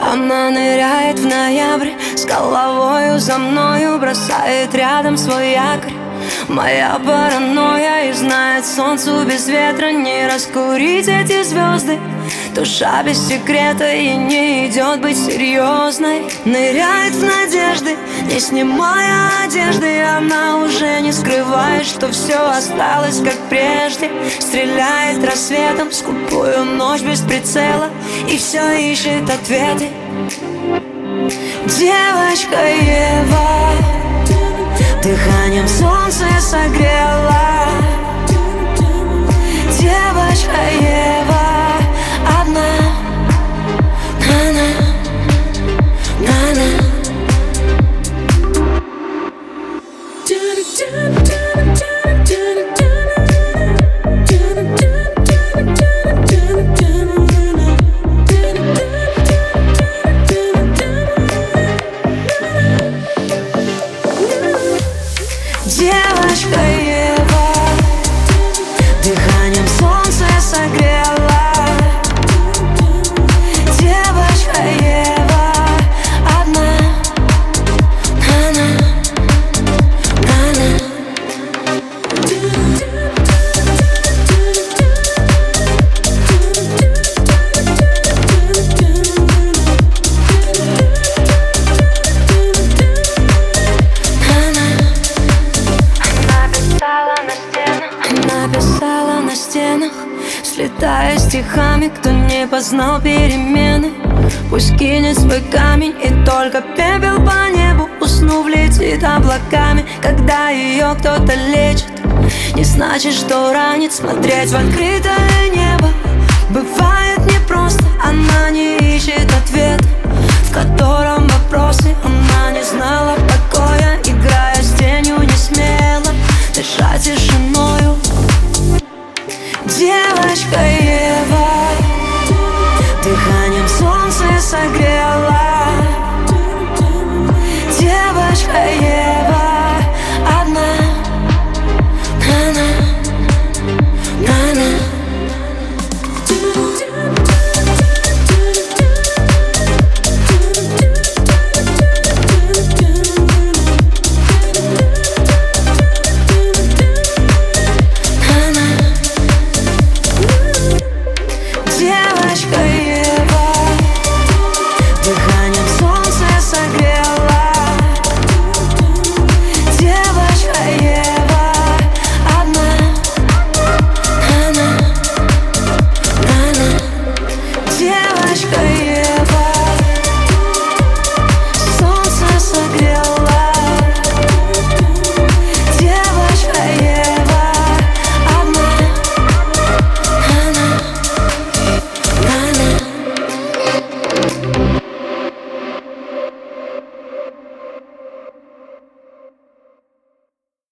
Она ныряет в ноябрь, с головою за мною бросает рядом свой якорь. Моя паранойя и знает, солнцу без ветра не раскурить эти звезды. Душа без секрета и не идет быть серьезной. Ныряет в надежды, не снимая одежды. Она уже не скрывает, что все осталось как прежде. Стреляет рассветом, скупую ночь без прицела, и все ищет ответы. Девочка Ева дыханием солнце согрела. Девочка Ева одна, на-на, на-на. Девочка Ева дыханием солнце согрела. Девочка Ева одна, на-на, на-на. Написала на стенах, слетая стихами. Кто не познал перемены, пусть кинет свой камень, и только пепел по небу, уснув, летит облаками. Когда ее кто-то лечит, не значит, что ранит. Смотреть в открытое небо бывает непросто. Она не ищет ответ, в котором вопросы. Она не знала покоя, играя с тенью, не смела дышать тишиною. Девочка Ева дыханием солнце согрела.